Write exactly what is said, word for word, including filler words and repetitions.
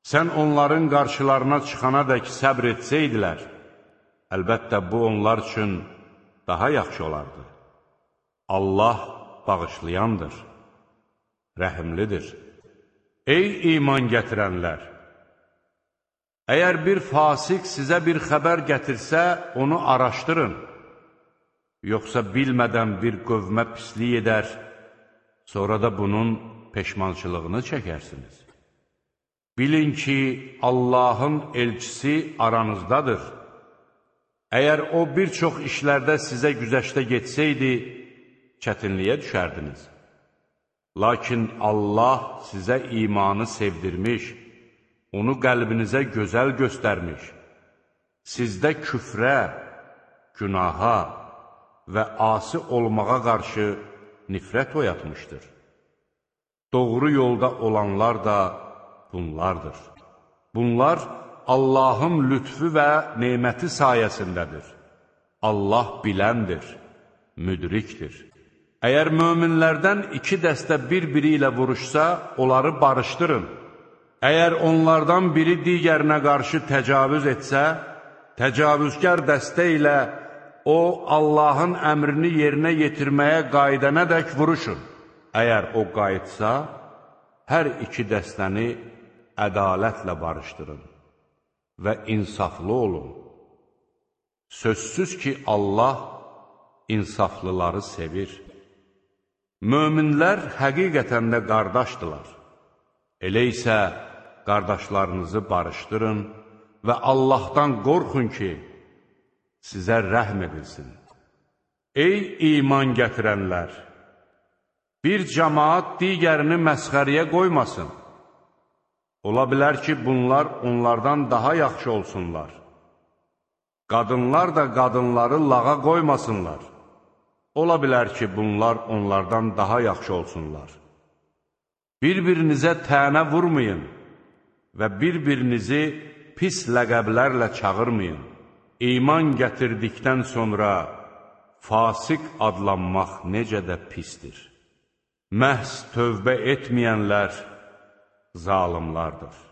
Sən onların qarşılarına çıxana dək səbr etsəydilər, əlbəttə bu onlar üçün daha yaxşı olardı. Allah bağışlayandır, rəhimlidir. Ey iman gətirənlər! Əgər bir fasik sizə bir xəbər gətirsə, onu araşdırın. Yoxsa bilmədən bir qövmə pislik edər, sonra da bunun peşmançılığını çəkərsiniz. Bilin ki, Allahın elçisi aranızdadır. Əgər o bir çox işlərdə sizə güzəştə getsəydi, çətinliyə düşərdiniz. Lakin Allah sizə imanı sevdirmiş, onu qəlbinizə gözəl göstərmiş, sizdə küfrə, günaha və asi olmağa qarşı nifrət oyatmışdır. Doğru yolda olanlar da bunlardır. Bunlar Allahın lütfü və neməti sayəsindədir. Allah biləndir, müdrikdir. Əgər möminlərdən iki dəstə bir-biri ilə vuruşsa, onları barışdırın. Əgər onlardan biri digərinə qarşı təcavüz etsə, təcavüzkar dəstə ilə o, Allahın əmrini yerinə yetirməyə qayıdanədək vuruşun. Əgər o qayıtsa, hər iki dəstəni ədalətlə barışdırın və insaflı olun. Sözsüz ki, Allah insaflıları sevir. Möminlər həqiqətən də qardaşdılar. Elə isə qardaşlarınızı barışdırın və Allahdan qorxun ki, sizə rəhm edilsin. Ey iman gətirənlər! Bir cəmaat digərini məsxəriyə qoymasın. Ola bilər ki, bunlar onlardan daha yaxşı olsunlar. Qadınlar da qadınları lağa qoymasınlar. Ola bilər ki, bunlar onlardan daha yaxşı olsunlar. Bir-birinizə tənə vurmayın və bir-birinizi pis ləqəblərlə çağırmayın. İman gətirdikdən sonra fasik adlanmaq necə də pisdir. Məhz tövbə etməyənlər zalimlardır.